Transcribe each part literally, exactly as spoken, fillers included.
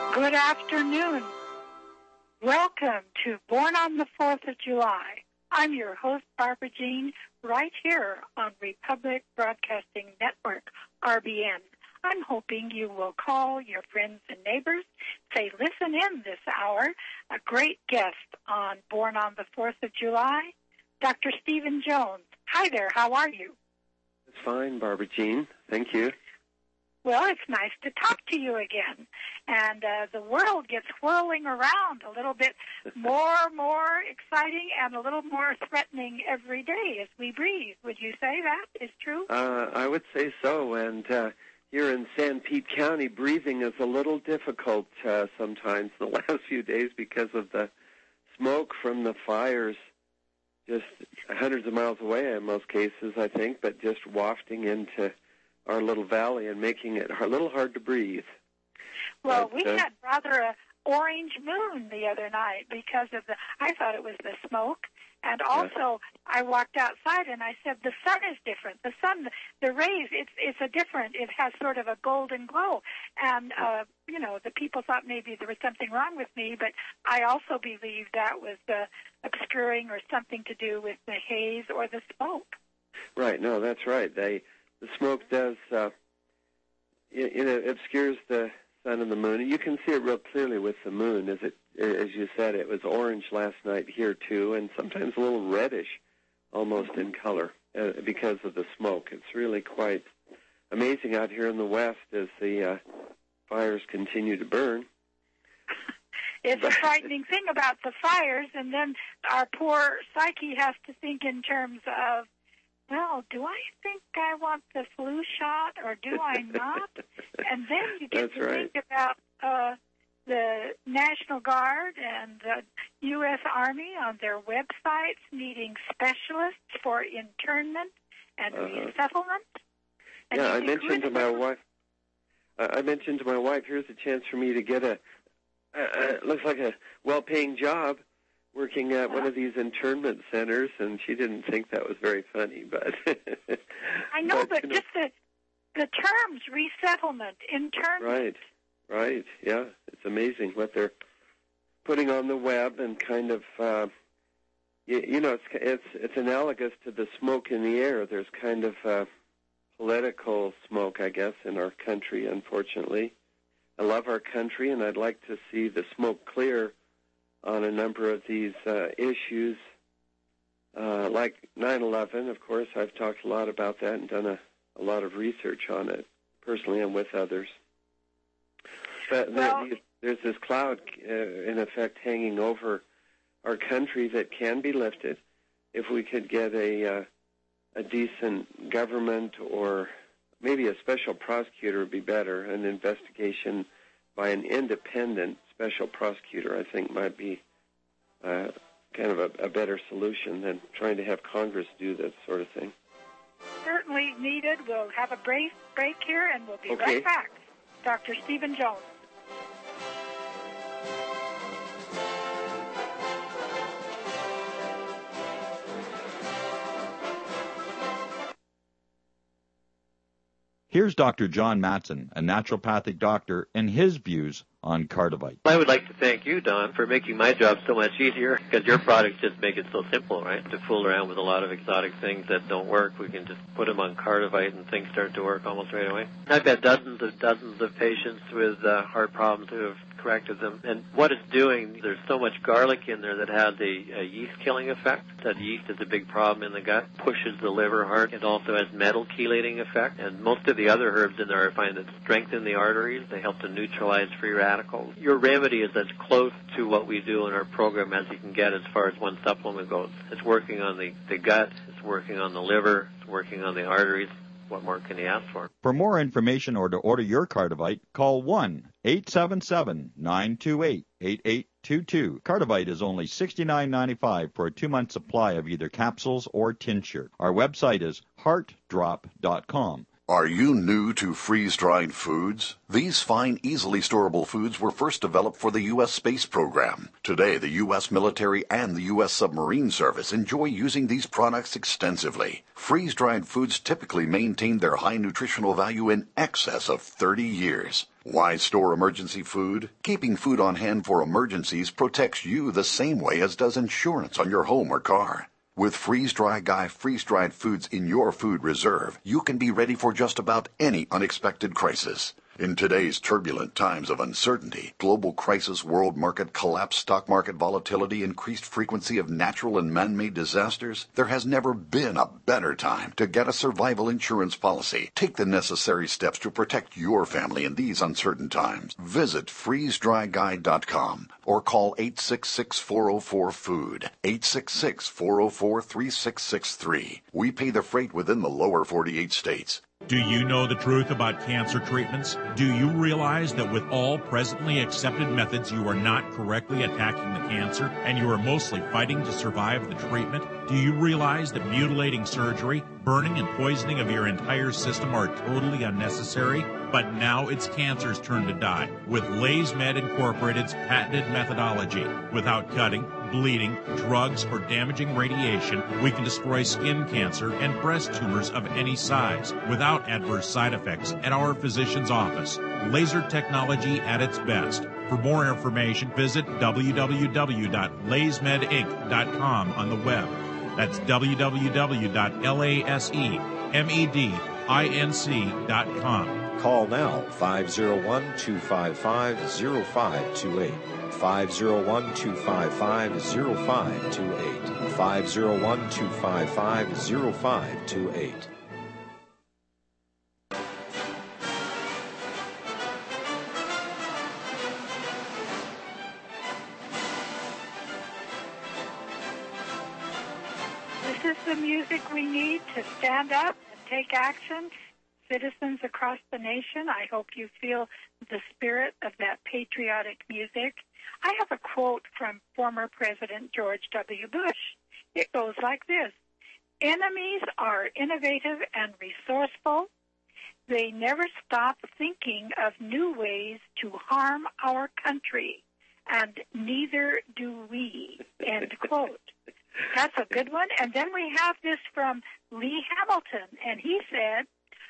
Good afternoon. Welcome to Born on the fourth of July. I'm your host, Barbara Jean, right here on Republic Broadcasting Network, R B N. I'm hoping you will call your friends and neighbors, say, listen in this hour. A great guest on Born on the fourth of July, Doctor Stephen Jones. Hi there, how are you? It's fine, Barbara Jean. Thank you. Well, it's nice to talk to you again. And uh, the world gets whirling around a little bit more, more exciting and a little more threatening every day as we breathe. Would you say that is true? Uh, I would say so. And uh, here in San Pete County, breathing is a little difficult uh, sometimes the last few days because of the smoke from the fires just hundreds of miles away in most cases, I think, but just wafting into our little valley and making it a little hard to breathe. Well, but, we uh, had rather a orange moon the other night because of the, I thought it was the smoke. And also, yeah. I walked outside and I said, the sun is different. The sun, the rays, it's it's a different, it has sort of a golden glow. And, uh, you know, the people thought maybe there was something wrong with me, but I also believe that was uh, obscuring or something to do with the haze or the smoke. Right, no, that's right. They, the smoke does, uh, it, it obscures the sun and the moon. You can see it real clearly with the moon. As it, as you said, it was orange last night here too, and sometimes a little reddish, almost in color, uh, because of the smoke. It's really quite amazing out here in the west as the uh, fires continue to burn. It's a frightening thing about the fires, and then our poor psyche has to think in terms of, well, do I think I want the flu shot or do I not? And then you get That's to right. think about uh, the National Guard and the U S Army on their websites needing specialists for internment and uh-huh. resettlement. And yeah, I think, mentioned to my wife, uh, I mentioned to my wife, here's a chance for me to get a, uh, uh, looks like a well-paying job working at one of these internment centers, and she didn't think that was very funny. But I know, but, but you know, just the the terms, resettlement, internment. Right, right, yeah. It's amazing what they're putting on the web and kind of, uh, you, you know, it's, it's it's analogous to the smoke in the air. There's kind of uh, political smoke, I guess, in our country, unfortunately. I love our country, and I'd like to see the smoke clear on a number of these uh, issues, uh, like nine eleven, of course. I've talked a lot about that and done a, a lot of research on it, personally and with others. But well, there, there's this cloud, uh, in effect, hanging over our country that can be lifted if we could get a, uh, a decent government, or maybe a special prosecutor would be better, an investigation by an independent special prosecutor, I think, might be uh, kind of a, a better solution than trying to have Congress do that sort of thing. Certainly needed. We'll have a break, break here, and we'll be okay. right back. Doctor Stephen Jones. Here's Doctor John Matson, a naturopathic doctor, and his views on Cardivite. I would like to thank you, Don, for making my job so much easier, because your products just make it so simple, right? To fool around with a lot of exotic things that don't work, we can just put them on Cardivite and things start to work almost right away. I've had dozens of dozens of patients with uh, heart problems who have corrected them. And what it's doing, there's so much garlic in there that has a, a yeast-killing effect. That yeast is a big problem in the gut, pushes the liver hard. It also has metal chelating effect. And most of the other herbs in there I find that strengthen the arteries. They help to neutralize free radicals. Your remedy is as close to what we do in our program as you can get as far as one supplement goes. It's working on the, the gut. It's working on the liver. It's working on the arteries. What more can you ask for? For more information or to order your Cardivite, call one eight seven seven, nine two eight, eight eight two two. Cardivite is only sixty-nine ninety-five for a two-month supply of either capsules or tincture. Our website is heart drop dot com. Are you new to freeze-dried foods? These fine, easily storable foods were first developed for the U S space program. Today, the U S military and the U S submarine service enjoy using these products extensively. Freeze-dried foods typically maintain their high nutritional value in excess of thirty years. Why store emergency food? Keeping food on hand for emergencies protects you the same way as does insurance on your home or car. With Freeze-Dry Guy freeze-dried foods in your food reserve, you can be ready for just about any unexpected crisis. In today's turbulent times of uncertainty, global crisis, world market collapse, stock market volatility, increased frequency of natural and man-made disasters, there has never been a better time to get a survival insurance policy. Take the necessary steps to protect your family in these uncertain times. Visit freeze dry guy dot com or call eight six six, four oh four, food, eight six six, four oh four, three six six three. We pay the freight within the lower forty-eight states. Do you know the truth about cancer treatments? Do you realize that with all presently accepted methods, you are not correctly attacking the cancer and you are mostly fighting to survive the treatment? Do you realize that mutilating surgery, burning and poisoning of your entire system are totally unnecessary? But now it's cancer's turn to die with LaysMed Incorporated's patented methodology. Without cutting, bleeding, drugs, or damaging radiation, we can destroy skin cancer and breast tumors of any size without adverse side effects at our physician's office. Laser technology at its best. For more information, visit w w w dot lays med inc dot com on the web. That's w w w dot laysmed inc dot com. Call now, five oh one, two five five, oh five two eight. five oh one, two five five, oh five two eight. five oh one, two five five, oh five two eight. This is the music we need to stand up and take action. Citizens across the nation, I hope you feel the spirit of that patriotic music. I have a quote from former President George W. Bush. It goes like this: enemies are innovative and resourceful. They never stop thinking of new ways to harm our country, and neither do we. End quote. That's a good one. And then we have this from Lee Hamilton, and he said,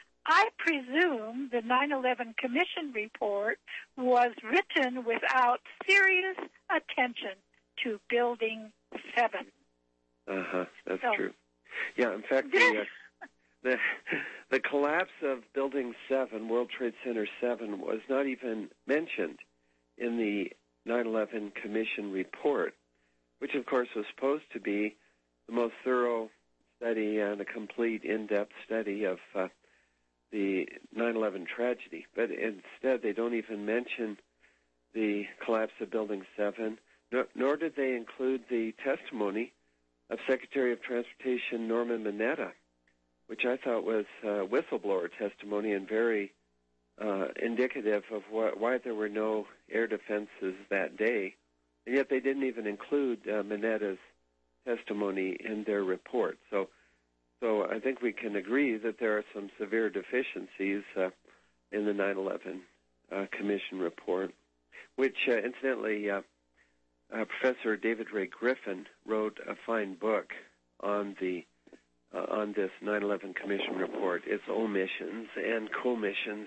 I presume the nine eleven Commission report was written without serious attention to Building seven. Uh-huh, that's so, true. Yeah, in fact, the, uh, the, the collapse of Building seven, World Trade Center seven, was not even mentioned in the nine eleven Commission report, which, of course, was supposed to be the most thorough study and a complete, in-depth study of uh, the nine eleven tragedy. But instead, they don't even mention the collapse of Building seven, nor, nor did they include the testimony of Secretary of Transportation Norman Mineta, which I thought was uh, whistleblower testimony and very uh, indicative of wh- why there were no air defenses that day. And yet they didn't even include uh, Mineta's testimony in their report. So So I think we can agree that there are some severe deficiencies uh, in the nine eleven uh, Commission report, which, uh, incidentally, uh, uh, Professor David Ray Griffin wrote a fine book on the uh, on this nine eleven Commission report, its omissions and commissions,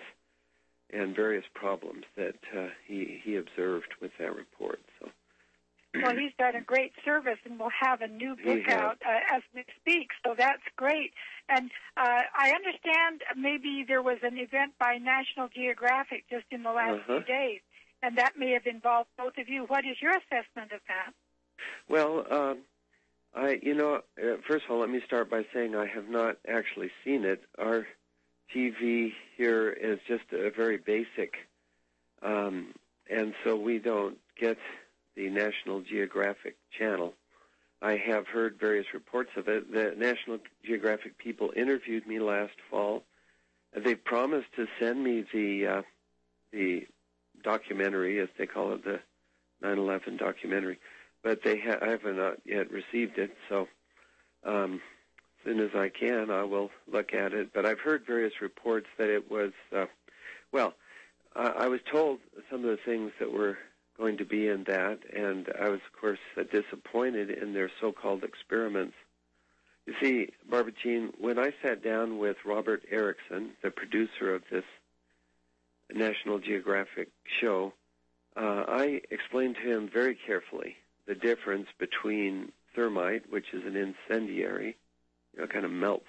and various problems that uh, he he observed with that report. So. Well, he's done a great service, and we'll have a new book out uh, as we speak, so that's great. And uh, I understand maybe there was an event by National Geographic just in the last uh-huh. few days, and that may have involved both of you. What is your assessment of that? Well, um, I, you know, uh, first of all, let me start by saying I have not actually seen it. Our T V here is just a very basic, um, and so we don't get the National Geographic channel. I have heard various reports of it. The National Geographic people interviewed me last fall. They promised to send me the uh, the documentary, as they call it, the nine eleven documentary, but they ha- I have not yet received it. So, um, soon as I can, I will look at it. But I've heard various reports that it was, uh, well, uh, I was told some of the things that were going to be in that, and I was, of course, uh, disappointed in their so-called experiments. You see, Barbara Jean, when I sat down with Robert Erickson, the producer of this National Geographic show, uh, I explained to him very carefully the difference between thermite, which is an incendiary, you know, kind of melts,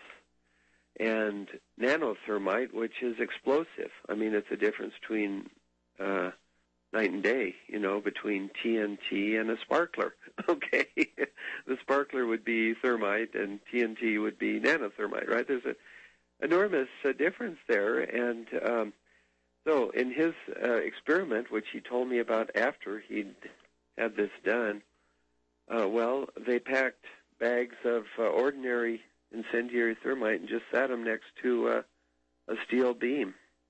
and nanothermite, which is explosive. I mean, it's a difference between uh, night and day, you know, between T N T and a sparkler. Okay, the sparkler would be thermite, and T N T would be nanothermite, right? There's an enormous uh, difference there, and um, so in his uh, experiment, which he told me about after he'd had this done, uh, well, they packed bags of uh, ordinary incendiary thermite and just sat them next to uh, a steel beam.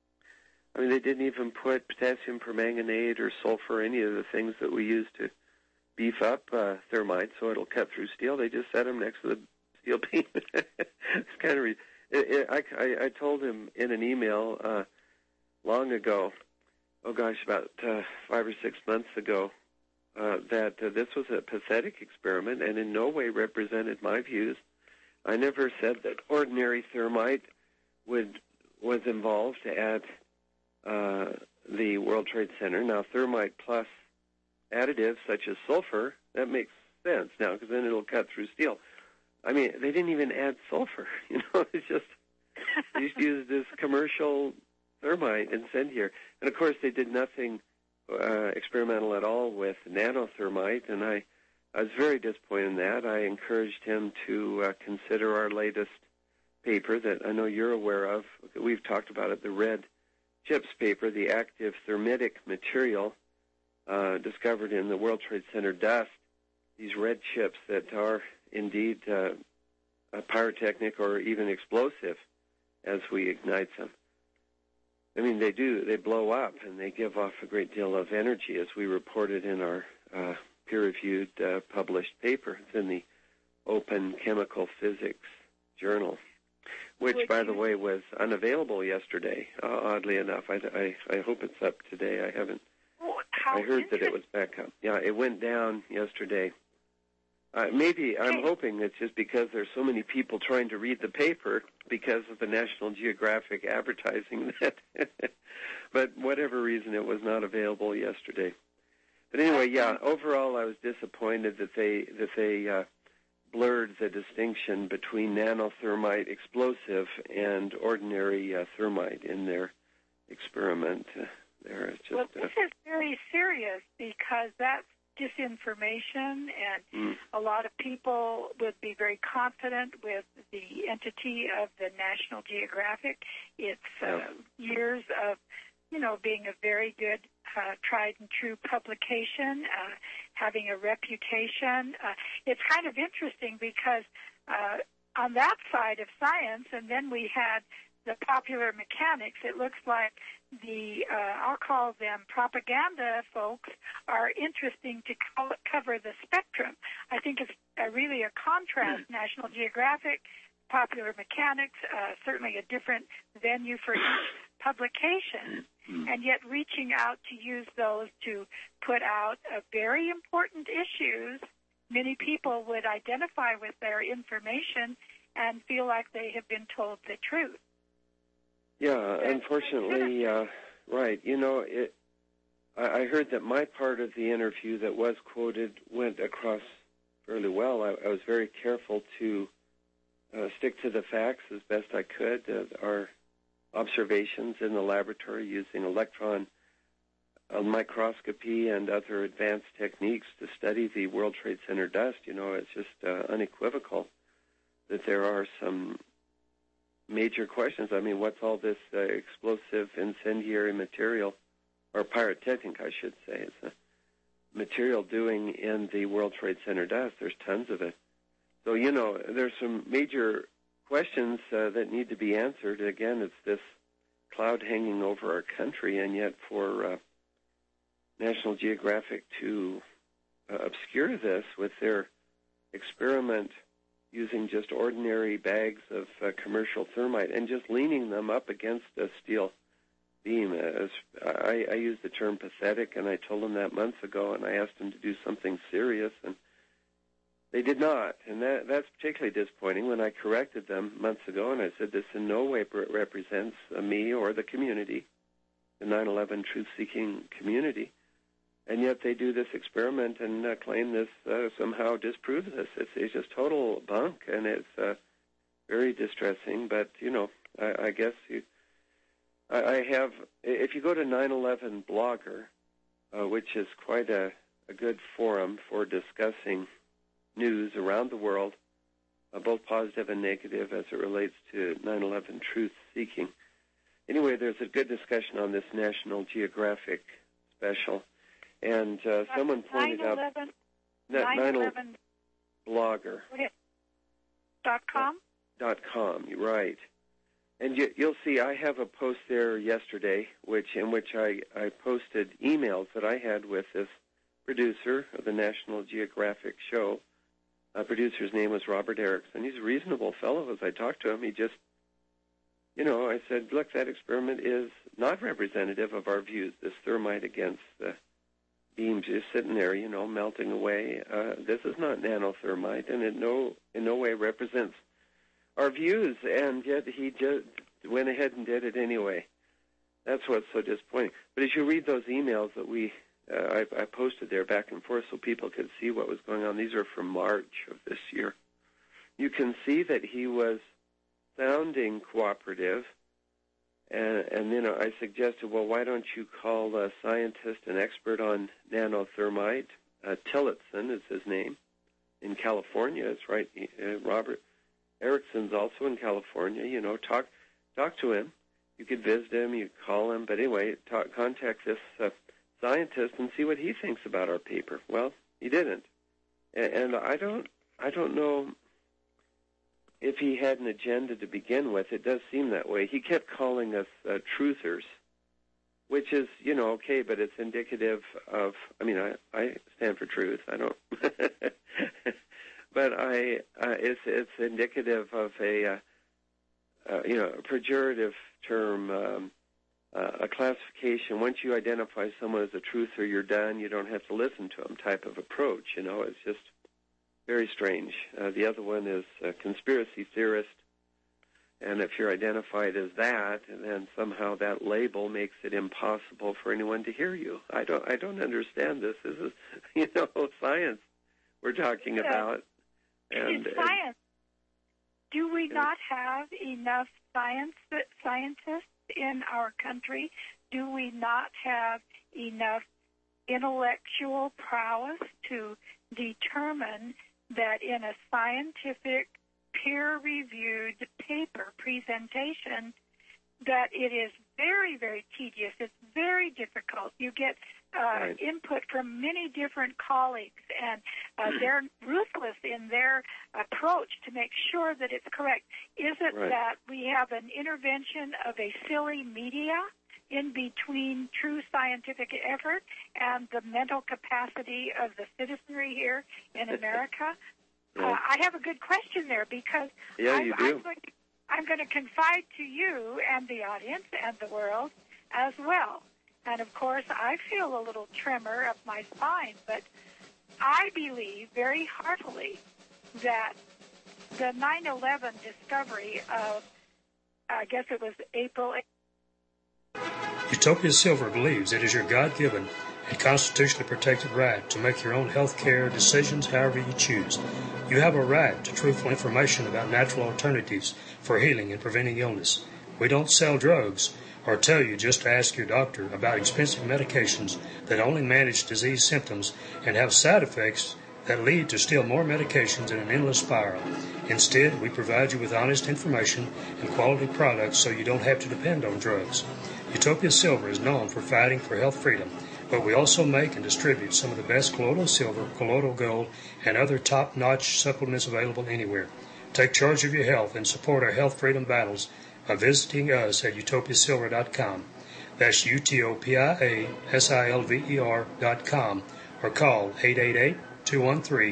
I mean, they didn't even put potassium permanganate or sulfur, any of the things that we use to beef up uh, thermite so it'll cut through steel. They just set them next to the steel beam. It's kind of re- it, it, I, I, I told him in an email uh, long ago, oh gosh, about uh, five or six months ago, uh, that uh, this was a pathetic experiment and in no way represented my views. I never said that ordinary thermite would was involved at uh, the World Trade Center. Now, thermite plus additives such as sulfur, that makes sense now because then it'll cut through steel. I mean, they didn't even add sulfur. You know, it's just they just used this commercial thermite incendiary. And, of course, they did nothing uh, experimental at all with nanothermite, and I, I was very disappointed in that. I encouraged him to uh, consider our latest paper that I know you're aware of. We've talked about it, the Red Chips paper, the active thermitic material uh, discovered in the World Trade Center dust, these red chips that are indeed uh, pyrotechnic or even explosive as we ignite them. I mean, they do. They blow up, and they give off a great deal of energy, as we reported in our uh, peer-reviewed uh, published paper. It's in the Open Chemical Physics Journal, which, Would by you... the way, was unavailable yesterday, uh, oddly enough. I, I, I hope it's up today. I haven't. Well, how I heard that it was back up. Yeah, it went down yesterday. Uh, maybe, I'm hoping it's just because there's so many people trying to read the paper because of the National Geographic advertising that. But whatever reason, it was not available yesterday. But anyway, yeah, overall I was disappointed that they that they uh, blurred the distinction between nanothermite explosive and ordinary uh, thermite in their experiment. Uh, there, it's just, well, this uh, is very serious because that's disinformation, and mm. a lot of people would be very confident with the entity of the National Geographic. It's uh, yeah. years of, you know, being a very good, uh, tried and true publication, uh, having a reputation. Uh, it's kind of interesting because uh, on that side of science, and then we had the popular mechanics, it looks like the, uh, I'll call them propaganda folks, are interesting to co- cover the spectrum. I think it's uh, really a contrast. Mm. National Geographic, popular mechanics, uh, certainly a different venue for each publication, mm. and yet reaching out to use those to put out uh, very important issues. Many people would identify with their information and feel like they have been told the truth. Yeah, unfortunately, uh, right. You know, it, I, I heard that my part of the interview that was quoted went across fairly well. I, I was very careful to uh, stick to the facts as best I could. Uh, our observations in the laboratory using electron uh, microscopy and other advanced techniques to study the World Trade Center dust, you know, it's just uh, unequivocal that there are some major questions. I mean, what's all this uh, explosive incendiary material, or pyrotechnic, I should say, it's a material doing in the World Trade Center dust? There's tons of it. So, you know, there's some major questions uh, that need to be answered. Again, it's this cloud hanging over our country, and yet for uh, National Geographic to uh, obscure this with their experiment using just ordinary bags of uh, commercial thermite and just leaning them up against a steel beam. As I, I used the term pathetic, and I told them that months ago, and I asked them to do something serious, and they did not. And that, that's particularly disappointing when I corrected them months ago, and I said this in no way represents uh, me or the community, the nine eleven truth-seeking community. And yet they do this experiment and uh, claim this uh, somehow disproves this. It's, it's just total bunk, and it's uh, very distressing. But, you know, I, I guess you, I, I have, if you go to nine eleven Blogger, uh, which is quite a, a good forum for discussing news around the world, uh, both positive and negative as it relates to nine eleven truth-seeking. Anyway, there's a good discussion on this National Geographic special. And uh, someone pointed out that nine eleven Blogger. Dot com? Dot com, you're right. And you, you'll see I have a post there yesterday which in which I, I posted emails that I had with this producer of the National Geographic show. The producer's name was Robert Erickson. He's a reasonable fellow. As I talked to him, he just, you know, I said, look, that experiment is not representative of our views, this thermite against the beams just sitting there, you know, melting away. Uh, this is not nanothermite, and it no in no way represents our views. And yet he just went ahead and did it anyway. That's what's so disappointing. But as you read those emails that we uh, I, I posted there back and forth, so people could see what was going on. These are from March of this year. You can see that he was sounding cooperative. And, and then I suggested, well, why don't you call a scientist, an expert on nanothermite? Uh, Tillotson is his name, in California. It's right. Uh, Robert Erickson's also in California. You know, talk talk to him. You could visit him. You could call him. But anyway, talk, contact this uh, scientist and see what he thinks about our paper. Well, he didn't, and, and I don't. I don't know. If he had an agenda to begin with, it does seem that way. He kept calling us uh, truthers, which is, you know, okay, but it's indicative of, I mean, I, I stand for truth. I don't, but I, uh, it's, it's indicative of a, uh, uh, you know, a pejorative term, um, uh, a classification. Once you identify someone as a truther, you're done. You don't have to listen to them type of approach. You know, it's just very strange. Uh, the other one is a conspiracy theorist, and if you're identified as that, then somehow that label makes it impossible for anyone to hear you. I don't. I don't understand this. This is, you know, science we're talking yeah. about. And, it's science. Do we and, not have enough science scientists in our country? Do we not have enough intellectual prowess to determine that in a scientific, peer-reviewed paper presentation that it is very, very tedious. It's very difficult. You get uh, right. input from many different colleagues, and uh, they're ruthless in their approach to make sure that it's correct. Is it right. that we have an intervention of a silly media in between true scientific effort and the mental capacity of the citizenry here in America? Yeah. Uh, I have a good question there because yeah, I'm, you do. I'm, going to, I'm going to confide to you and the audience and the world as well. And, of course, I feel a little tremor up my spine, but I believe very heartily that the nine eleven discovery of, I guess it was April eighth, Utopia Silver believes it is your God-given and constitutionally protected right to make your own health care decisions however you choose. You have a right to truthful information about natural alternatives for healing and preventing illness. We don't sell drugs or tell you just to ask your doctor about expensive medications that only manage disease symptoms and have side effects that lead to still more medications in an endless spiral. Instead, we provide you with honest information and quality products so you don't have to depend on drugs. Utopia Silver is known for fighting for health freedom, but we also make and distribute some of the best colloidal silver, colloidal gold, and other top-notch supplements available anywhere. Take charge of your health and support our health freedom battles by visiting us at utopia silver dot com. That's U T O P I A S I L V E R dot com, or call eight eight eight, two one three,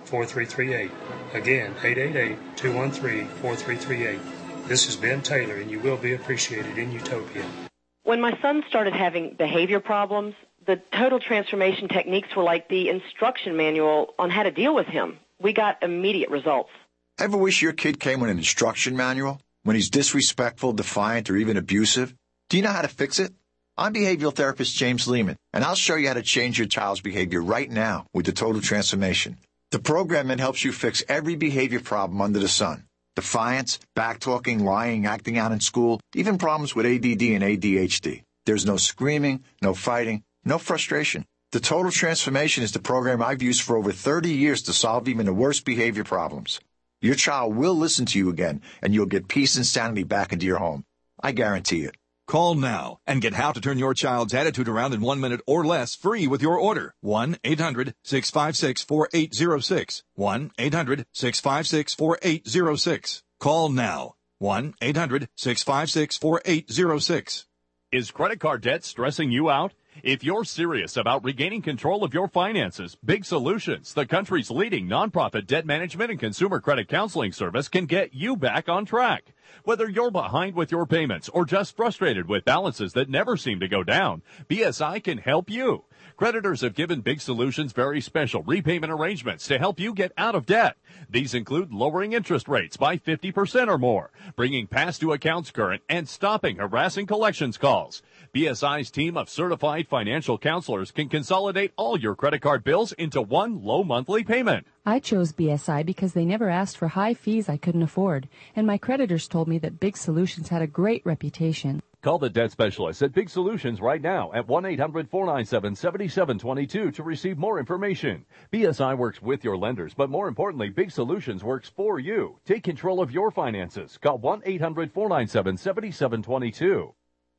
four three three eight. Again, eight eight eight, two one three, four three three eight. This is Ben Taylor, and you will be appreciated in Utopia. When my son started having behavior problems, the total transformation techniques were like the instruction manual on how to deal with him. We got immediate results. Ever wish your kid came with an instruction manual when he's disrespectful, defiant, or even abusive? Do you know how to fix it? I'm behavioral therapist James Lehman, and I'll show you how to change your child's behavior right now with the Total Transformation. The program that helps you fix every behavior problem under the sun. Defiance, backtalking, lying, acting out in school, even problems with A D D and A D H D. There's no screaming, no fighting, no frustration. The Total Transformation is the program I've used for over thirty years to solve even the worst behavior problems. Your child will listen to you again, and you'll get peace and sanity back into your home. I guarantee it. Call now and get how to turn your child's attitude around in one minute or less free with your order. one eight hundred, six five six, four eight zero six. one eight hundred, six five six, four eight zero six. Call now. one eight hundred, six five six, four eight zero six. Is credit card debt stressing you out? If you're serious about regaining control of your finances, Big Solutions, the country's leading nonprofit debt management and consumer credit counseling service, can get you back on track. Whether you're behind with your payments or just frustrated with balances that never seem to go down, B S I can help you. Creditors have given Big Solutions very special repayment arrangements to help you get out of debt. These include lowering interest rates by fifty percent or more, bringing past due accounts current, and stopping harassing collections calls. B S I's team of certified financial counselors can consolidate all your credit card bills into one low monthly payment. I chose B S I because they never asked for high fees I couldn't afford, and my creditors told me that Big Solutions had a great reputation. Call the debt specialist at Big Solutions right now at one eight hundred, four nine seven, seven seven two two to receive more information. B S I works with your lenders, but more importantly, Big Solutions works for you. Take control of your finances. Call one eight hundred, four nine seven, seven seven two two.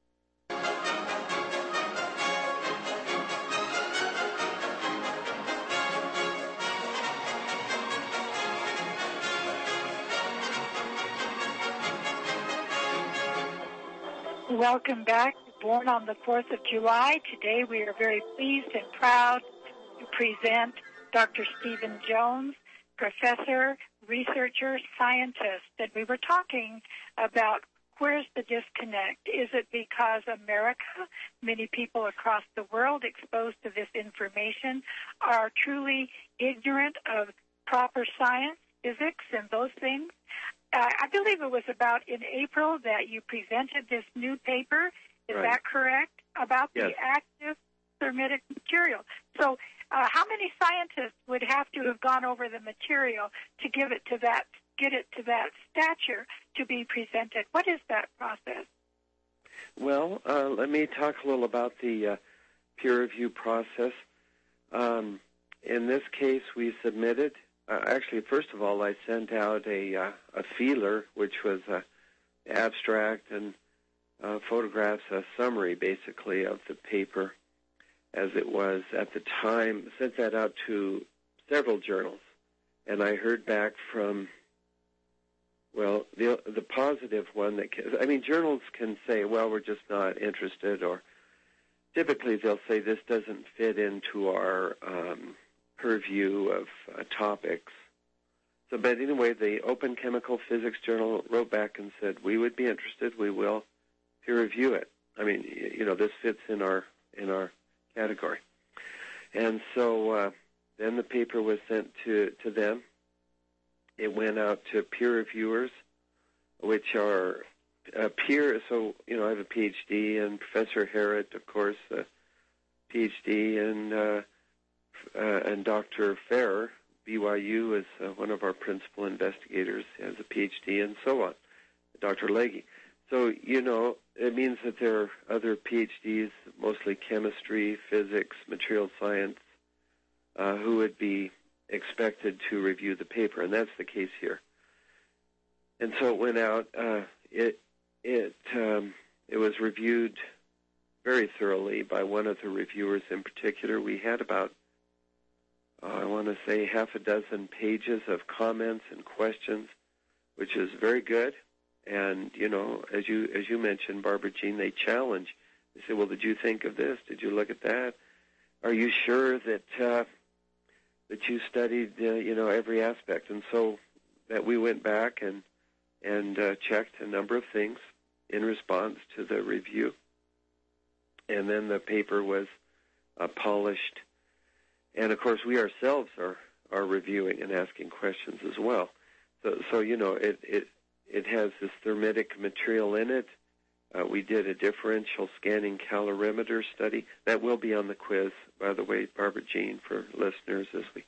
Welcome back to Born on the fourth of July. Today we are very pleased and proud to present Doctor Stephen Jones, professor, researcher, scientist. And we were talking about where's the disconnect. Is it because America, many people across the world exposed to this information, are truly ignorant of proper science, physics, and those things? Uh, I believe it was about in April that you presented this new paper. Is Right. that correct? About Yes. the active thermitic material. So uh, how many scientists would have to have gone over the material to give it to that, get it to that stature to be presented? What is that process? Well, uh, let me talk a little about the uh, peer review process. Um, in this case, we submitted. Uh, actually, first of all, I sent out a uh, a feeler, which was an abstract and uh, photographs, a summary, basically, of the paper as it was at the time. Sent that out to several journals, and I heard back from, well, the the positive one that can, I mean, journals can say, well, we're just not interested, or typically they'll say this doesn't fit into our um, purview of uh, topics. So, but anyway, the Open Chemical Physics Journal wrote back and said, we would be interested, we will peer review it. I mean, you know, this fits in our in our category. And so uh, then the paper was sent to, to them. It went out to peer reviewers, which are uh, peer, so, you know, I have a P H D, and Professor Harrod, of course, a P H D, and uh, Uh, and Doctor Farrer, B Y U, is uh, one of our principal investigators, has a P H D, and so on, Doctor Legge. So, you know, it means that there are other P H Ds, mostly chemistry, physics, material science, uh, who would be expected to review the paper, and that's the case here. And so it went out. Uh, it it um, it was reviewed very thoroughly by one of the reviewers in particular. We had about Uh, I want to say half a dozen pages of comments and questions, which is very good. And, you know, as you as you mentioned, Barbara Jean, they challenge. They say, well, did you think of this? Did you look at that? Are you sure that uh, that you studied, uh, you know, every aspect. And so that we went back and and uh, checked a number of things in response to the review. And then the paper was uh, polished. And, of course, we ourselves are, are reviewing and asking questions as well. So, so you know, it, it, it has this thermitic material in it. Uh, we did a differential scanning calorimeter study. That will be on the quiz, by the way, Barbara Jean, for listeners. As we,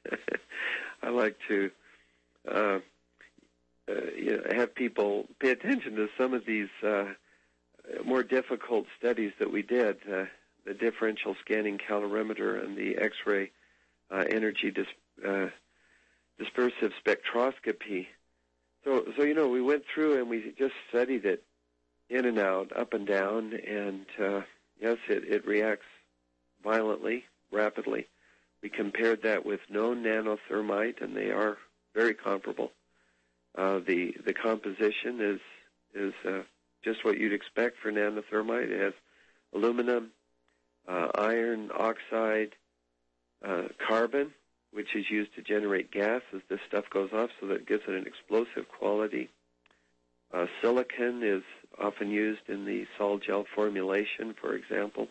I like to uh, uh, you know, have people pay attention to some of these uh, more difficult studies that we did, uh, the differential scanning calorimeter and the X-ray uh, energy dis- uh, dispersive spectroscopy. So, so, you know, we went through and we just studied it in and out, up and down, and uh, yes, it, it reacts violently, rapidly. We compared that with known nanothermite, and they are very comparable. Uh, the the composition is is uh, just what you'd expect for nanothermite. It has aluminum, uh, iron oxide, uh, carbon, which is used to generate gas as this stuff goes off, so that it gives it an explosive quality. Uh, silicon is often used in the sol gel formulation, for example,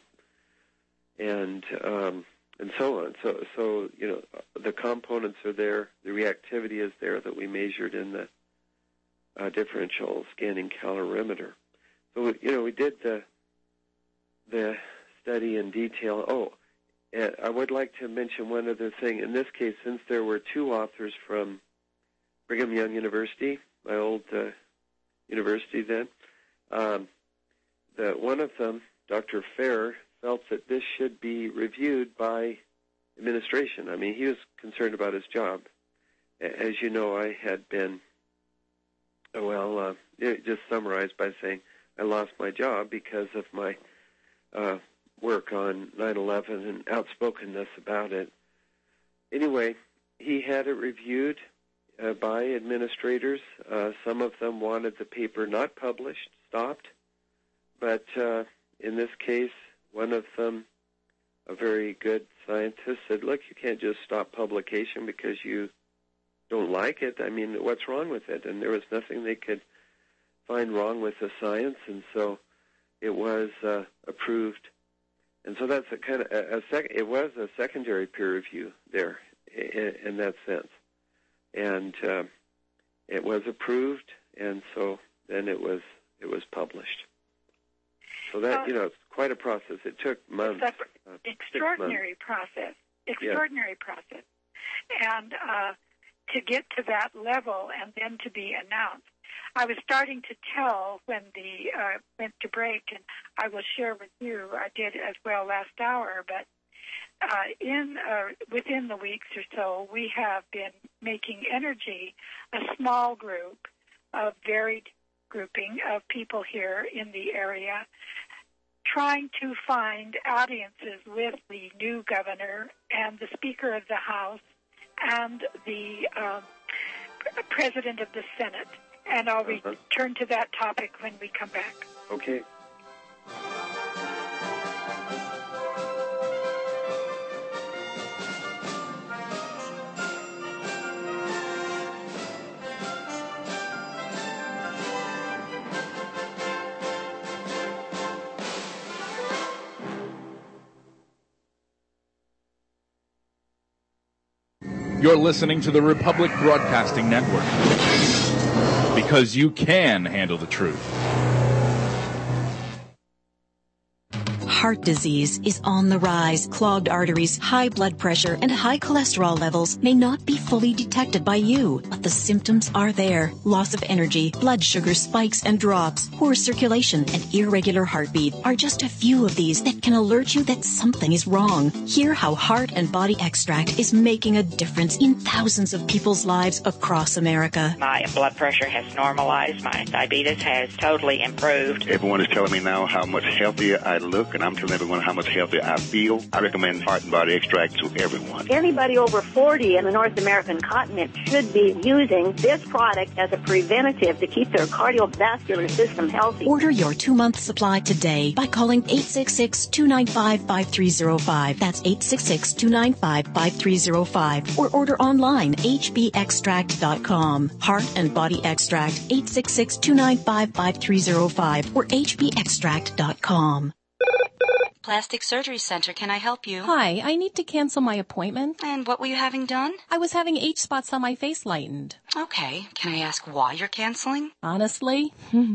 and um, and so on. So, so you know, the components are there, the reactivity is there that we measured in the uh, differential scanning calorimeter. So, you know, we did the the study in detail. Oh, and I would like to mention one other thing. In this case, since there were two authors from Brigham Young University, my old uh, university then, um, that one of them, Doctor Fair, felt that this should be reviewed by administration. I mean, he was concerned about his job. As you know, I had been, well, uh, just summarized by saying I lost my job because of my uh, work on nine eleven and outspokenness about it. Anyway, he had it reviewed Uh, by administrators. Uh, some of them wanted the paper not published, stopped. But uh, in this case, one of them, a very good scientist, said, look, you can't just stop publication because you don't like it. I mean, what's wrong with it? And there was nothing they could find wrong with the science, and so it was uh, approved. And so that's a kind of a, a sec- it was a secondary peer review there in, in that sense. And uh, it was approved, and so then it was it was published. So that, uh, you know, it's quite a process. It took months. It's an uh, extraordinary months. process. Extraordinary yeah. process. And uh, to get to that level and then to be announced. I was starting to tell when the uh, went to break, and I will share with you, I did as well last hour, but Uh, in uh, within the weeks or so, we have been making Energy a small group, a varied grouping of people here in the area, trying to find audiences with the new governor and the Speaker of the House and the uh, President of the Senate. And I'll uh-huh. return to that topic when we come back. Okay. You're listening to the Republic Broadcasting Network, because you can handle the truth. Heart disease is on the rise. Clogged arteries, high blood pressure, and high cholesterol levels may not be fully detected by you, but the symptoms are there. Loss of energy, blood sugar spikes and drops, poor circulation, and irregular heartbeat are just a few of these that can alert you that something is wrong. Hear how Heart and Body Extract is making a difference in thousands of people's lives across America. My blood pressure has normalized. My diabetes has totally improved. Everyone is telling me now how much healthier I look, and I'm I'm telling everyone how much healthier I feel. I recommend Heart and Body Extract to everyone. Anybody over forty in the North American continent should be using this product as a preventative to keep their cardiovascular system healthy. Order your two-month supply today by calling eight six six, two nine five, five three zero five. That's eight six six, two nine five, five three zero five. Or order online, h b extract dot com. Heart and Body Extract, eight six six, two nine five, five three zero five or h b extract dot com. Plastic Surgery Center, can I help you? Hi, I need to cancel my appointment. And what were you having done? I was having H-spots on my face lightened. Okay, can I ask why you're canceling? Honestly?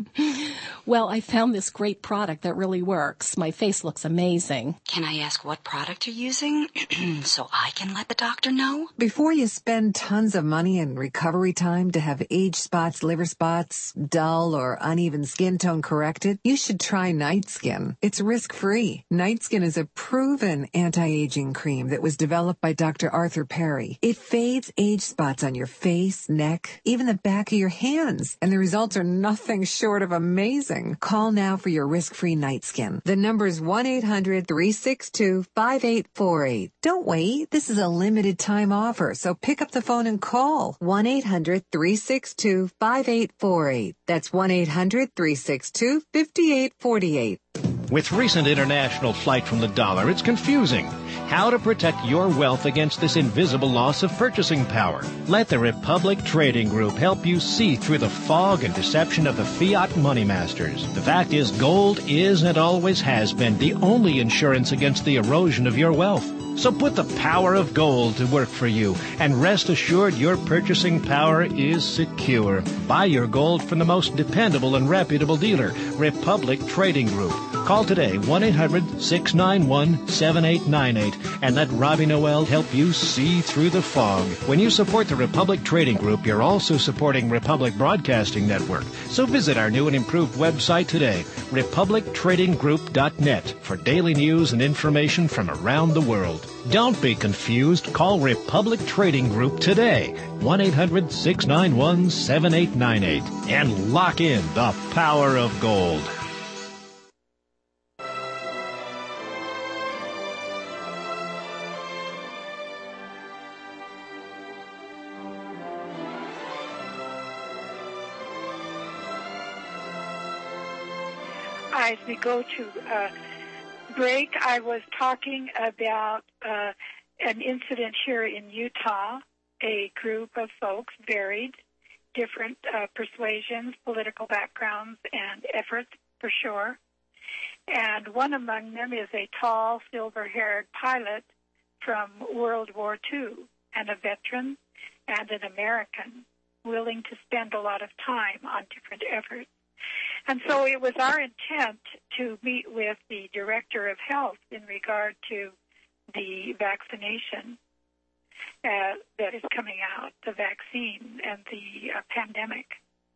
Well, I found this great product that really works. My face looks amazing. Can I ask what product you're using so I can let the doctor know? Before you spend tons of money and recovery time to have age spots, liver spots, dull or uneven skin tone corrected, you should try Night Skin. It's risk-free. Night Skin is a proven anti-aging cream that was developed by Doctor Arthur Perry. It fades age spots on your face, neck, even the back of your hands, and the results are nothing short of amazing. Call now for your risk-free Night Skin. The number is one eight hundred, three six two, five eight four eight. Don't wait. This is a limited time offer, so pick up the phone and call one eight hundred, three six two, five eight four eight. That's one eight hundred, three six two, five eight four eight. With recent international flight from the dollar, it's confusing. How to protect your wealth against this invisible loss of purchasing power. Let the Republic Trading Group help you see through the fog and deception of the fiat money masters. The fact is, gold is and always has been the only insurance against the erosion of your wealth. So put the power of gold to work for you, and rest assured your purchasing power is secure. Buy your gold from the most dependable and reputable dealer, Republic Trading Group. Call today, one eight hundred, six nine one, seven eight nine eight, and let Robbie Noel help you see through the fog. When you support the Republic Trading Group, you're also supporting Republic Broadcasting Network. So visit our new and improved website today, republic trading group dot net, for daily news and information from around the world. Don't be confused. Call Republic Trading Group today, one eight hundred, six nine one, seven eight nine eight, and lock in the power of gold. As we go to uh, break, I was talking about uh, an incident here in Utah. A group of folks, varied, different uh, persuasions, political backgrounds, and efforts for sure. And one among them is a tall, silver-haired pilot from World War Two, and a veteran and an American, willing to spend a lot of time on different efforts. And so it was our intent to meet with the Director of Health in regard to the vaccination uh, that is coming out, the vaccine and the uh, pandemic.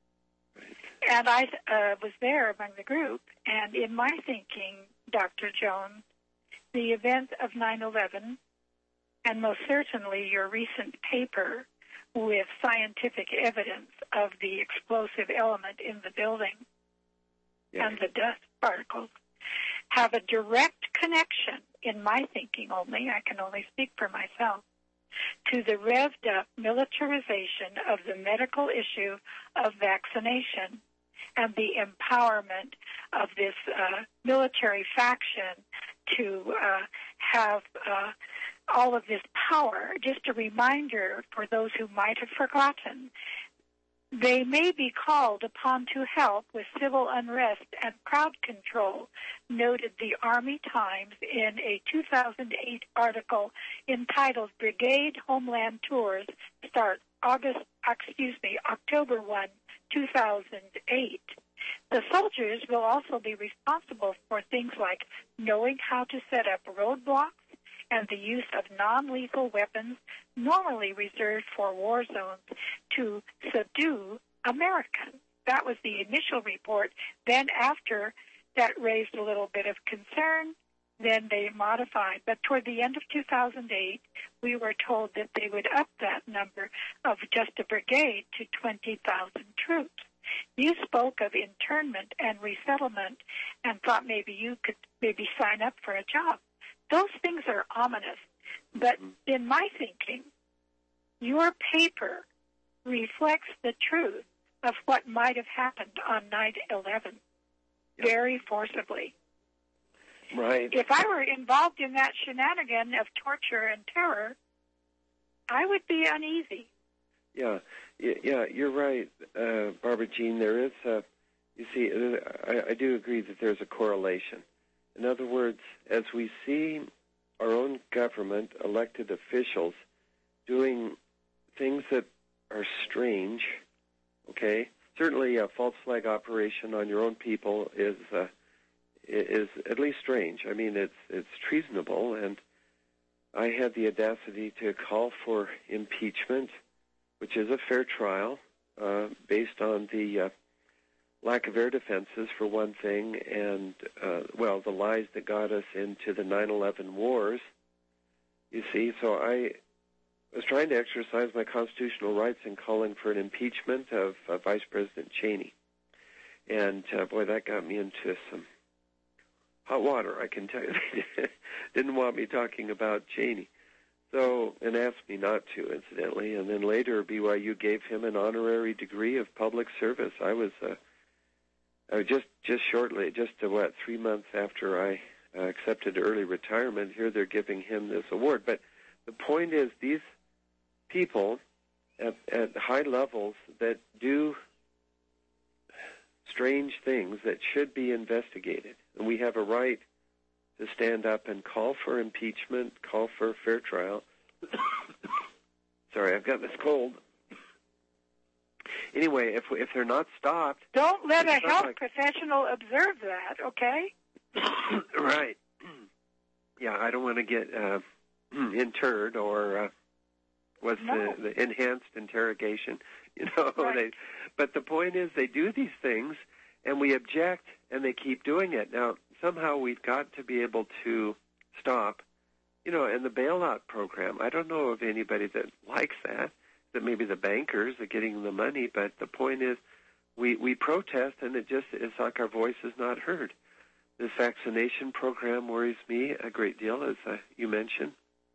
And I uh, was there among the group, and in my thinking, Doctor Jones, the event of nine eleven, and most certainly your recent paper with scientific evidence of the explosive element in the building, yeah, and the dust particles, have a direct connection, in my thinking only, I can only speak for myself, to the revved-up militarization of the medical issue of vaccination and the empowerment of this uh, military faction to uh, have uh, all of this power. Just a reminder for those who might have forgotten, they may be called upon to help with civil unrest and crowd control, noted the Army Times in a two thousand eight article entitled Brigade Homeland Tours Start August, excuse me, October first, two thousand eight. The soldiers will also be responsible for things like knowing how to set up roadblocks and the use of non-lethal weapons normally reserved for war zones to subdue Americans. That was the initial report. Then after that raised a little bit of concern, then they modified. But toward the end of two thousand eight, we were told that they would up that number of just a brigade to twenty thousand troops. You spoke of internment and resettlement and thought maybe you could maybe sign up for a job. Those things are ominous. But in my thinking, your paper reflects the truth of what might have happened on nine eleven very forcibly. Right. If I were involved in that shenanigan of torture and terror, I would be uneasy. Yeah, yeah, you're right, uh, Barbara Jean. There is a, you see, I, I do agree that there's a correlation. In other words, as we see our own government, elected officials, doing things that are strange, okay? Certainly a false flag operation on your own people is uh, is at least strange. I mean, it's it's treasonable, and I had the audacity to call for impeachment, which is a fair trial, uh, based on the uh, lack of air defenses, for one thing, and, uh, well, the lies that got us into the nine eleven wars, you see. So I was trying to exercise my constitutional rights in calling for an impeachment of uh, Vice President Cheney. And, uh, boy, that got me into some hot water, I can tell you. They didn't want me talking about Cheney. So, and asked me not to, incidentally. And then later, B Y U gave him an honorary degree of public service. I was, uh, I was just, just shortly, just, uh, what, three months after I uh, accepted early retirement, here they're giving him this award. But the point is, these people at, at high levels that do strange things that should be investigated, and we have a right to stand up and call for impeachment, call for a fair trial. Sorry, I've got this cold. Anyway, if if they're not stopped... Don't let a health like... professional observe that, okay? Right. Yeah, I don't want to get uh, interred or... Uh, what's no. the, the enhanced interrogation, you know. Right. They, but the point is, they do these things, and we object, and they keep doing it. Now, somehow we've got to be able to stop, you know, and the bailout program, I don't know of anybody that likes that, that maybe the bankers are getting the money, but the point is, we, we protest, and it just, it's like our voice is not heard. This vaccination program worries me a great deal, as uh, you mentioned.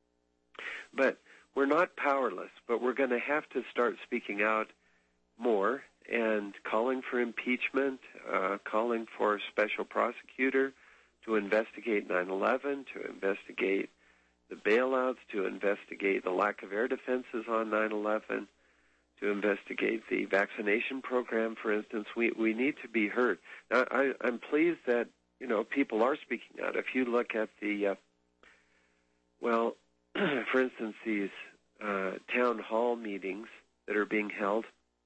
But we're not powerless, but we're going to have to start speaking out more and calling for impeachment, uh, calling for a special prosecutor to investigate nine eleven, to investigate the bailouts, to investigate the lack of air defenses on nine eleven, to investigate the vaccination program, for instance. We we need to be heard. Now, I, I'm pleased that, you know, people are speaking out. If you look at the, uh, well, for instance, these uh, town hall meetings that are being held,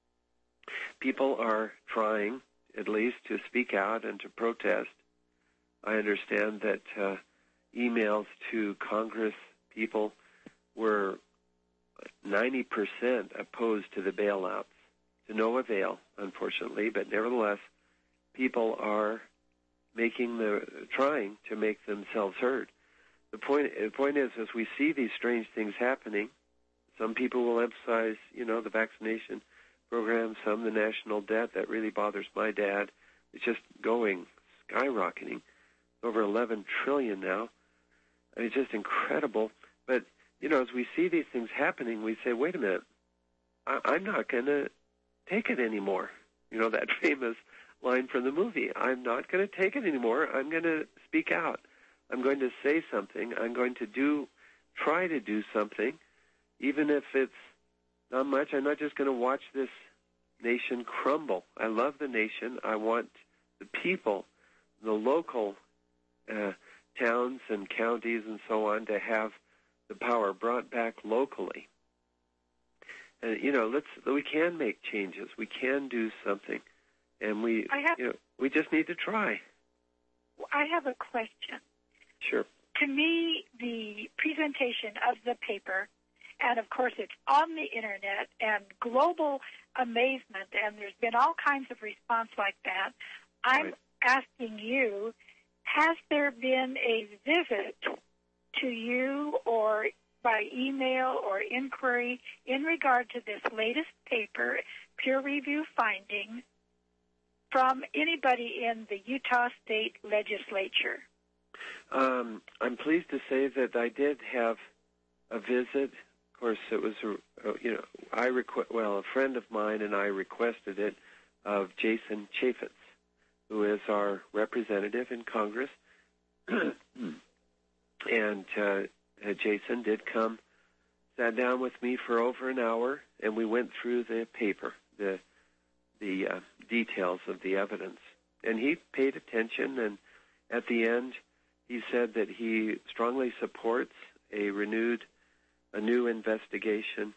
people are trying, at least, to speak out and to protest. I understand that uh, emails to Congress people were ninety percent opposed to the bailouts, to no avail, unfortunately, but nevertheless, people are making the, trying to make themselves heard. The point, the point is, as we see these strange things happening, some people will emphasize, you know, the vaccination program, some the national debt. That really bothers my dad. It's just going, skyrocketing, over eleven trillion dollars now. I mean, it's just incredible. But, you know, as we see these things happening, we say, wait a minute, I, I'm not going to take it anymore. You know, that famous line from the movie, I'm not going to take it anymore. I'm going to speak out. I'm going to say something. I'm going to do, try to do something, even if it's not much. I'm not just going to watch this nation crumble. I love the nation. I want the people, the local uh, towns and counties and so on, to have the power brought back locally. And, you know, let's, we can make changes. We can do something. And we, I have, you know, we just need to try. I have a question. Sure. To me, the presentation of the paper, and of course it's on the internet, and global amazement, and there's been all kinds of response like that. I'm right. asking you, has there been a visit to you or by email or inquiry in regard to this latest paper, peer review finding, from anybody in the Utah State Legislature? Um, I'm pleased to say that I did have a visit. Of course, it was, a, a, you know, I requ- well, a friend of mine and I requested it of Jason Chaffetz, who is our representative in Congress. and uh, Jason did come, sat down with me for over an hour, and we went through the paper, the the uh, details of the evidence. And he paid attention, and at the end, he said that he strongly supports a renewed, a new investigation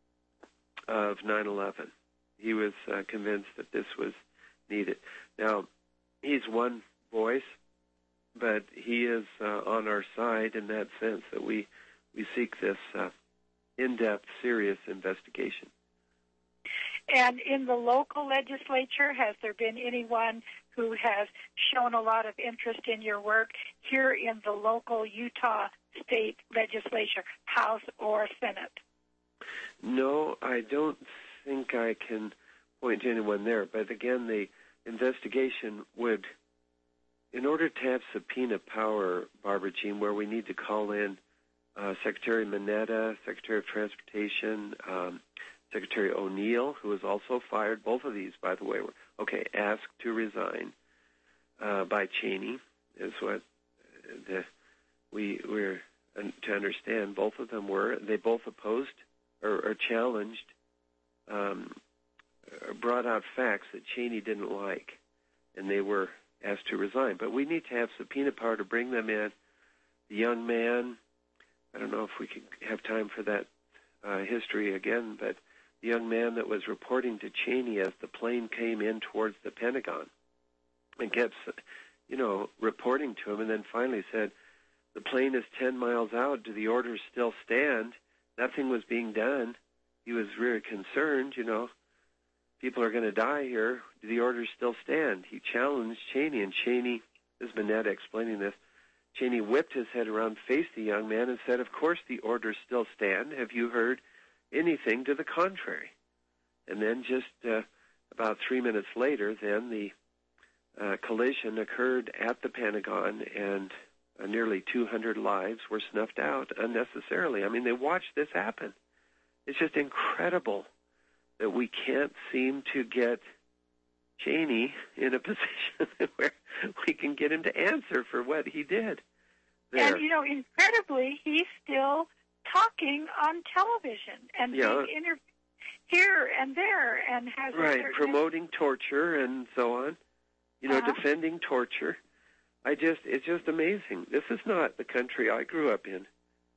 of nine eleven. He was uh, convinced that this was needed. Now, he's one voice, but he is uh, on our side in that sense that we, we seek this uh, in-depth, serious investigation. And in the local legislature, has there been anyone who has shown a lot of interest in your work here in the local Utah State Legislature, House or Senate? No, I don't think I can point to anyone there. But again, the investigation would, in order to have subpoena power, Barbara Jean, where we need to call in uh, Secretary Mineta, Secretary of Transportation, um, Secretary O'Neill, who was also fired. Both of these, by the way, were, okay, asked to resign uh, by Cheney, is what the, we we're to understand. Both of them were. They both opposed or, or challenged, um, or brought out facts that Cheney didn't like, and they were asked to resign. But we need to have subpoena power to bring them in. The young man, I don't know if we could have time for that uh, history again, but the young man that was reporting to Cheney as the plane came in towards the Pentagon and kept, you know, reporting to him, and then finally said, the plane is ten miles out. Do the orders still stand? Nothing was being done. He was very concerned, you know. People are going to die here. Do the orders still stand? He challenged Cheney, and Cheney, this is Mineta explaining this, Cheney whipped his head around, faced the young man, and said, of course the orders still stand. Have you heard anything to the contrary? And then just uh, about three minutes later, then the uh, collision occurred at the Pentagon, and uh, nearly two hundred lives were snuffed out unnecessarily. I mean, they watched this happen. It's just incredible that we can't seem to get Cheney in a position where we can get him to answer for what he did there. And, you know, incredibly, he's still talking on television and yeah. being interviewed here and there, and has right a certain promoting torture and so on. You know, uh-huh. defending torture. I just, it's just amazing. This is not the country I grew up in.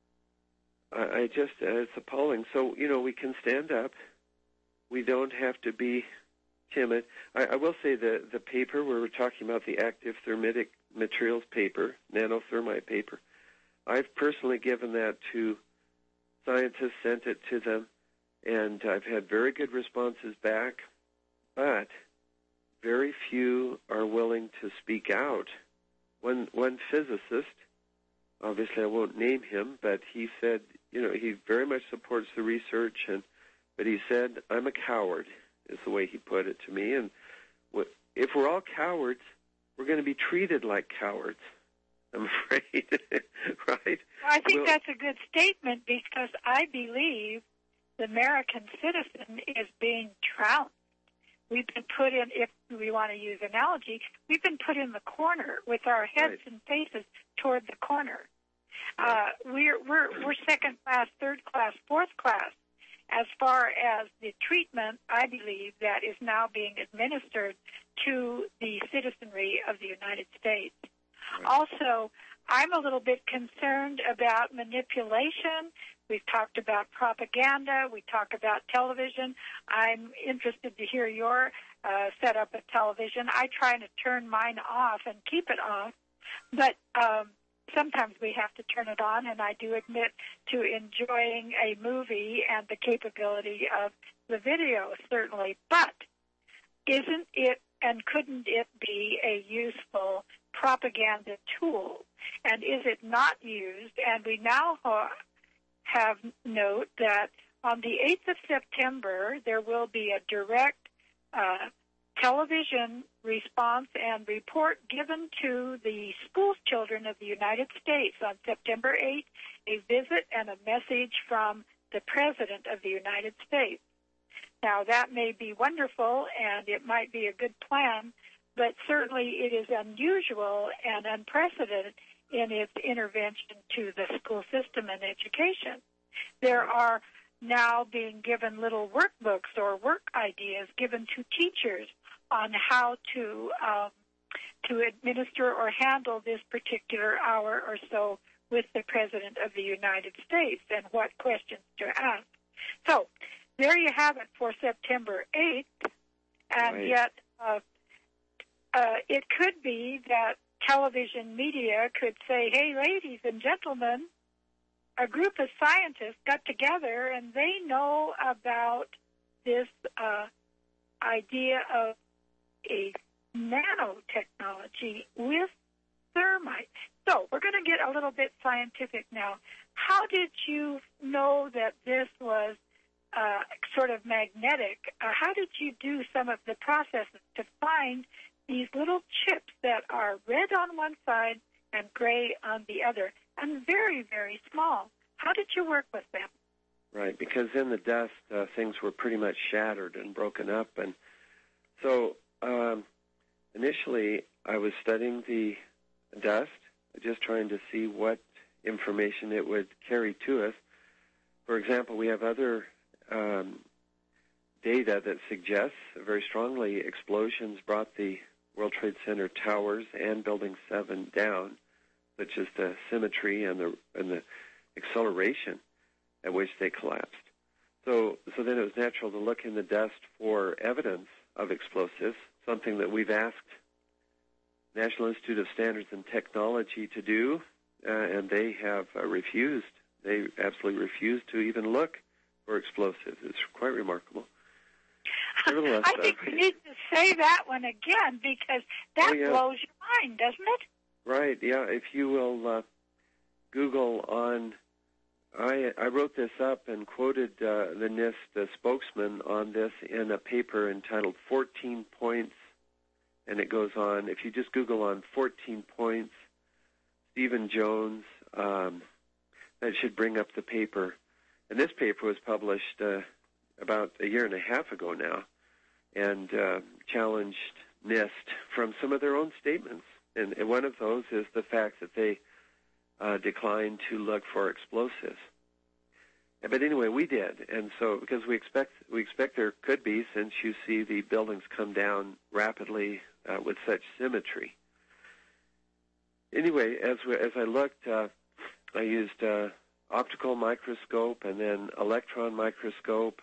I, I just, uh, it's appalling. So, you know, we can stand up. We don't have to be timid. I, I will say the the paper where we're talking about, the active thermitic materials paper, nanothermite paper, I've personally given that to scientists, sent it to them, and I've had very good responses back, but very few are willing to speak out. One one physicist, obviously I won't name him, but he said, you know, he very much supports the research, and but he said, I'm a coward, is the way he put it to me. And if we're all cowards, we're going to be treated like cowards, I'm afraid, right? I think well, that's a good statement, because I believe the American citizen is being trounced. We've been put in, if we want to use analogy, we've been put in the corner with our heads right. and faces toward the corner. Uh, we're, we're, we're second class, third class, fourth class. As far as the treatment, I believe, that is now being administered to the citizenry of the United States. Right. Also, I'm a little bit concerned about manipulation. We've talked about propaganda. We talk about television. I'm interested to hear your uh, setup of television. I try to turn mine off and keep it off, but um, sometimes we have to turn it on, and I do admit to enjoying a movie and the capability of the video, certainly. But isn't it and couldn't it be a useful propaganda tool? And is it not used? And we now have note that on the eighth of September, there will be a direct uh, television response and report given to the school children of the United States on September eighth, a visit and a message from the President of the United States. Now, that may be wonderful, and it might be a good plan, but certainly it is unusual and unprecedented in its intervention to the school system and education. There are now being given little workbooks or work ideas given to teachers on how to um, to administer or handle this particular hour or so with the President of the United States and what questions to ask. So there you have it for September eighth, and right. yet uh, uh, it could be that television media could say, hey, ladies and gentlemen, a group of scientists got together and they know about this uh, idea of a nanotechnology with thermite. So we're going to get a little bit scientific now. How did you know that this was uh, sort of magnetic? Uh, how did you do some of the processes to find these little chips that are red on one side and gray on the other, and very, very small? How did you work with them? Right, because in the dust, uh, things were pretty much shattered and broken up. And so um, initially, I was studying the dust, just trying to see what information it would carry to us. For example, we have other um, data that suggests very strongly explosions brought the World Trade Center towers and Building seven down, such as the symmetry and the and the acceleration at which they collapsed. So, so then it was natural to look in the dust for evidence of explosives, something that we've asked National Institute of Standards and Technology to do, uh, and they have uh, refused. They absolutely refused to even look for explosives. It's quite remarkable. Nevertheless, I think uh, we need to say that one again, because that oh, yeah. blows your mind, doesn't it? Right, yeah. If you will uh, Google on, I, I wrote this up and quoted uh, the NIST uh, spokesman on this in a paper entitled fourteen Points, and it goes on. If you just Google on fourteen Points, Stephen Jones, um, that should bring up the paper. And this paper was published uh, about a year and a half ago now, and uh, challenged NIST from some of their own statements. And, and one of those is the fact that they uh, declined to look for explosives. But anyway, we did, and so because we expect we expect there could be, since you see the buildings come down rapidly uh, with such symmetry. Anyway, as we, as I looked, uh, I used uh, optical microscope and then electron microscope,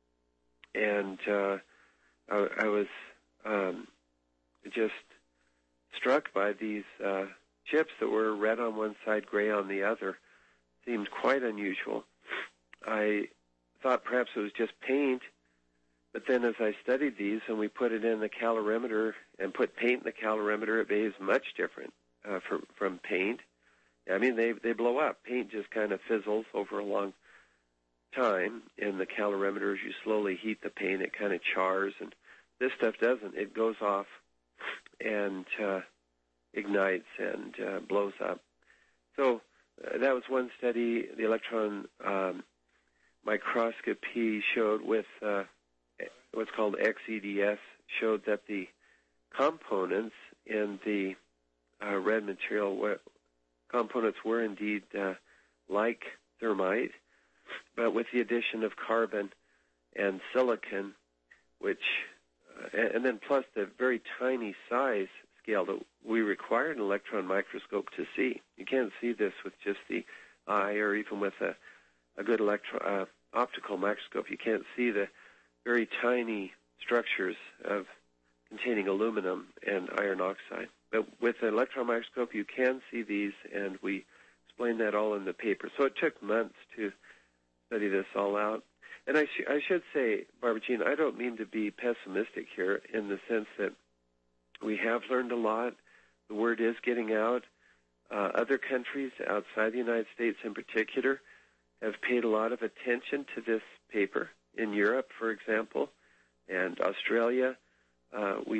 and uh, I, I was um, just struck by these uh, chips that were red on one side, gray on the other. Seemed quite unusual. I thought perhaps it was just paint, but then as I studied these and we put it in the calorimeter and put paint in the calorimeter, it behaves much different uh, from, from paint. I mean, they they blow up. Paint just kind of fizzles over a long time in the calorimeter. As you slowly heat the paint, it kind of chars, and this stuff doesn't. It goes off and uh, ignites and uh, blows up. So uh, that was one study. The electron um, microscopy showed with uh, what's called X E D S, showed that the components in the uh, red material were, components were indeed uh, like thermite, but with the addition of carbon and silicon, which, uh, and then plus the very tiny size scale that we require an electron microscope to see. You can't see this with just the eye or even with a, a good electro, uh, optical microscope. You can't see the very tiny structures of containing aluminum and iron oxide. But with an electron microscope, you can see these, and we explain that all in the paper. So it took months to study this all out. And I, sh- I should say, Barbara Jean, I don't mean to be pessimistic here in the sense that we have learned a lot. The word is getting out. Uh, other countries outside the United States in particular have paid a lot of attention to this paper. In Europe, for example, and Australia, uh, we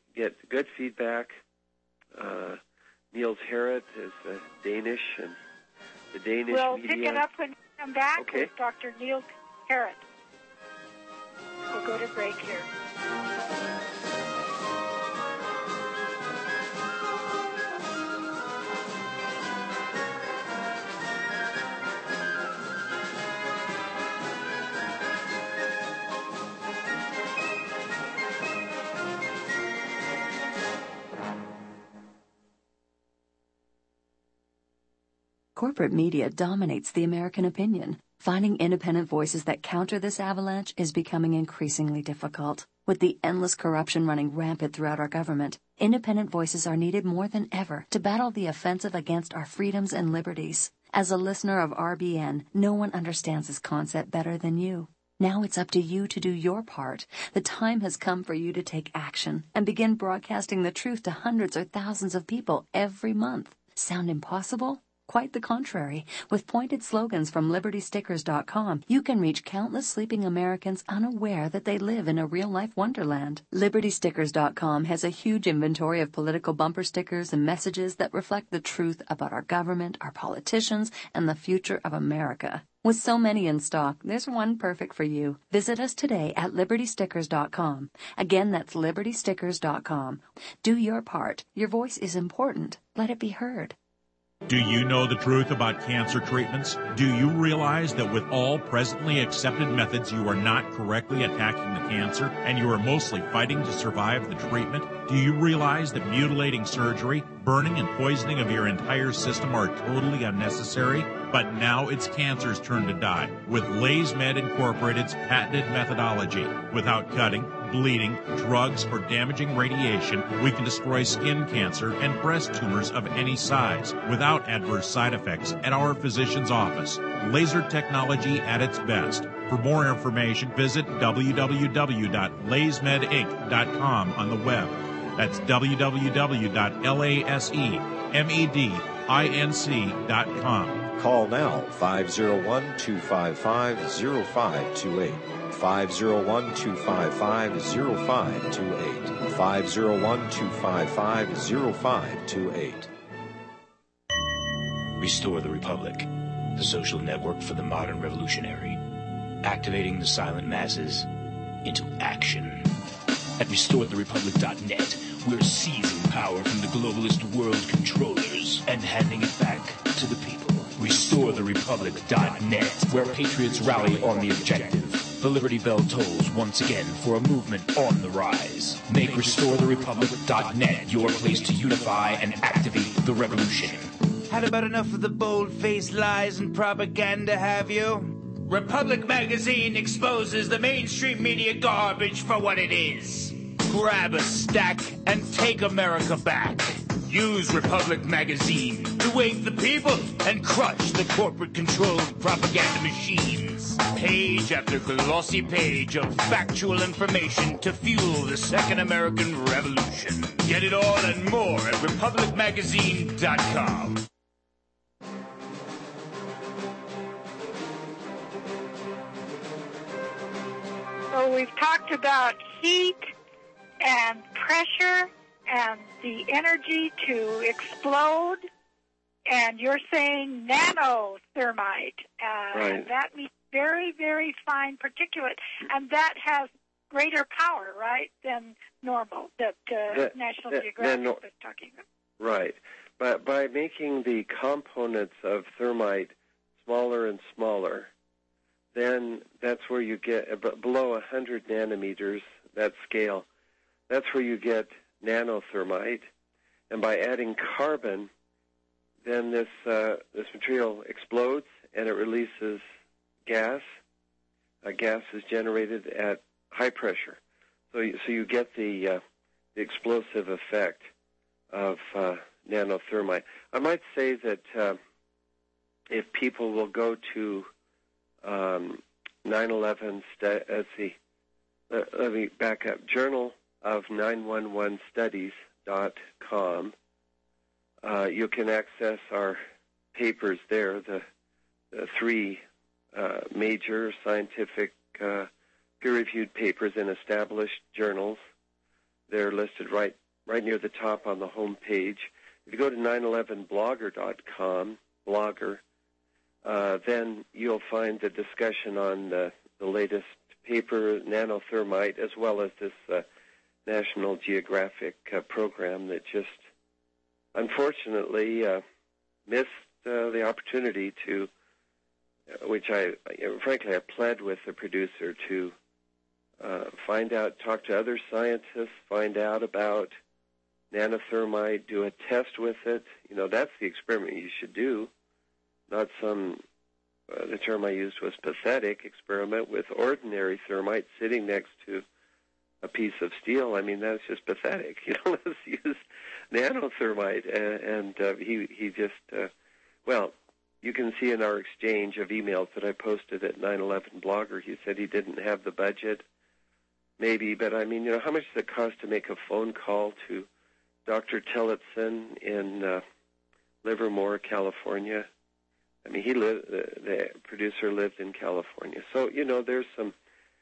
get good feedback. Uh, Niels Harrit is uh, Danish, and the Danish we'll media. We'll pick it up when we come back okay. with Doctor Niels Harrit. We'll go to break here. Corporate media dominates the American opinion. Finding independent voices that counter this avalanche is becoming increasingly difficult. With the endless corruption running rampant throughout our government, independent voices are needed more than ever to battle the offensive against our freedoms and liberties. As a listener of R B N, no one understands this concept better than you. Now it's up to you to do your part. The time has come for you to take action and begin broadcasting the truth to hundreds or thousands of people every month. Sound impossible? Quite the contrary. With pointed slogans from Liberty Stickers dot com, you can reach countless sleeping Americans unaware that they live in a real-life wonderland. Liberty Stickers dot com has a huge inventory of political bumper stickers and messages that reflect the truth about our government, our politicians, and the future of America. With so many in stock, there's one perfect for you. Visit us today at Liberty Stickers dot com. Again, that's Liberty Stickers dot com. Do your part. Your voice is important. Let it be heard. Do you know the truth about cancer treatments? Do you realize that with all presently accepted methods, you are not correctly attacking the cancer and you are mostly fighting to survive the treatment? Do you realize that mutilating surgery, burning and poisoning of your entire system are totally unnecessary? But now it's cancer's turn to die with LaysMed Incorporated's patented methodology. Without cutting, bleeding, drugs, or damaging radiation, we can destroy skin cancer and breast tumors of any size without adverse side effects at our physician's office. Laser technology at its best. For more information, visit w w w dot lays med inc dot com on the web. That's w w w dot lays med dot com. Call now, five oh one, two five five, oh five two eight. five oh one, two five five, oh five two eight. five oh one, two five five, oh five two eight. Restore the Republic, the social network for the modern revolutionary. Activating the silent masses into action. At restore the republic dot net, we're seizing power from the globalist world controllers and handing it back to the people. restore the republic dot net, where patriots rally on the objective. The Liberty Bell tolls once again for a movement on the rise. Make restore the republic dot net your place to unify and activate the revolution. Had about enough of the bold-faced lies and propaganda, have you? Republic Magazine exposes the mainstream media garbage for what it is. Grab a stack and take America back. Use Republic Magazine to wake the people and crush the corporate-controlled propaganda machines. Page after glossy page of factual information to fuel the Second American Revolution. Get it all and more at Republic Magazine dot com. So we've talked about heat and pressure and the energy to explode, and you're saying nanothermite. Uh, right. And that means very, very fine particulate, and that has greater power, right, than normal, that uh, that, National that, Geographic no, was talking about. Right. But by making the components of thermite smaller and smaller, then that's where you get, uh, below one hundred nanometers, that scale, that's where you get nanothermite. And by adding carbon, then this uh, this material explodes and it releases gas. Uh, gas is generated at high pressure. So you, so you get the, uh, the explosive effect of uh, nanothermite. I might say that uh, if people will go to um, nine eleven, stu- let's see, uh, let me back up, Journal of nine one one studies dot com, uh, you can access our papers there, the, the three uh, major scientific uh, peer-reviewed papers in established journals. They're listed right right near the top on the home page. If you go to nine eleven blogger dot com, blogger, uh, then you'll find the discussion on the, the latest paper, nanothermite, as well as this uh, National Geographic uh, program that just, unfortunately, uh, missed uh, the opportunity to, uh, which I, you know, frankly, I pled with the producer to uh, find out, talk to other scientists, find out about nanothermite, do a test with it. You know, that's the experiment you should do, not some, uh, the term I used was pathetic, experiment with ordinary thermite sitting next to a piece of steel. I mean, that's just pathetic. You know, let's use nanothermite. And, and uh, he, he just, uh, well, you can see in our exchange of emails that I posted at nine eleven Blogger, he said he didn't have the budget, maybe, but I mean, you know, how much does it cost to make a phone call to Doctor Tillotson in uh, Livermore, California? I mean, he lived, the, the producer lived in California. So, you know, there's some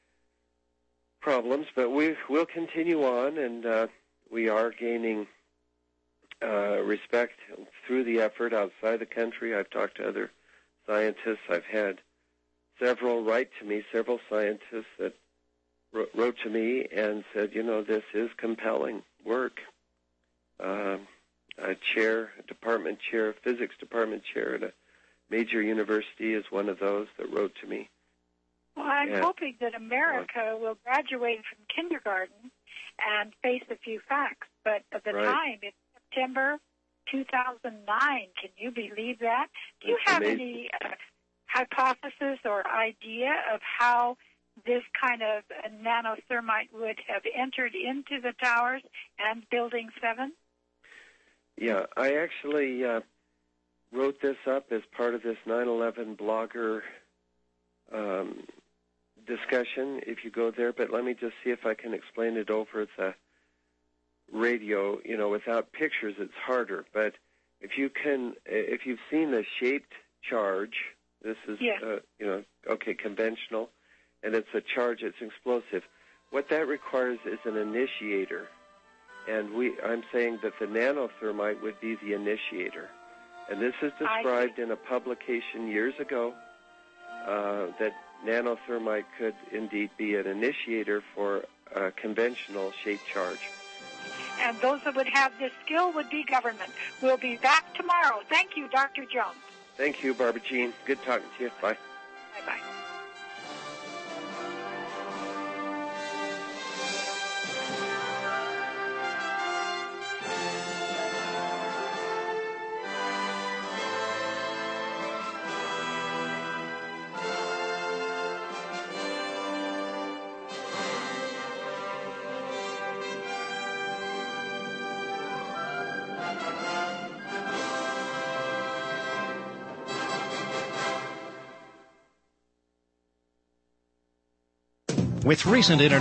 problems, but we will continue on, and uh, we are gaining uh, respect through the effort outside the country. I've talked to other scientists. I've had several write to me, several scientists that wrote, wrote to me and said, you know, this is compelling work. Uh, a chair, a department chair, a physics department chair at a major university is one of those that wrote to me. Well, I'm and, hoping that America uh, will graduate from kindergarten and face a few facts. But at the right. time, it's September two thousand nine. Can you believe that? Do you That's have amazing. any uh, hypothesis or idea of how this kind of uh, nanothermite would have entered into the towers and Building seven? Yeah, I actually uh, wrote this up as part of this nine eleven Blogger um, discussion, if you go there, but let me just see if I can explain it over the radio. You know, without pictures, it's harder, but if you can, if you've seen the shaped charge, this is, yeah. uh, you know, okay, conventional, and it's a charge, it's explosive. What that requires is an initiator. And we, I'm saying that the nanothermite would be the initiator. And this is described in a publication years ago, uh, that nanothermite could indeed be an initiator for a conventional shaped charge. And those that would have this skill would be government. We'll be back tomorrow. Thank you, Doctor Jones. Thank you, Barbara Jean. Good talking to you. Bye. Bye-bye. With recent internet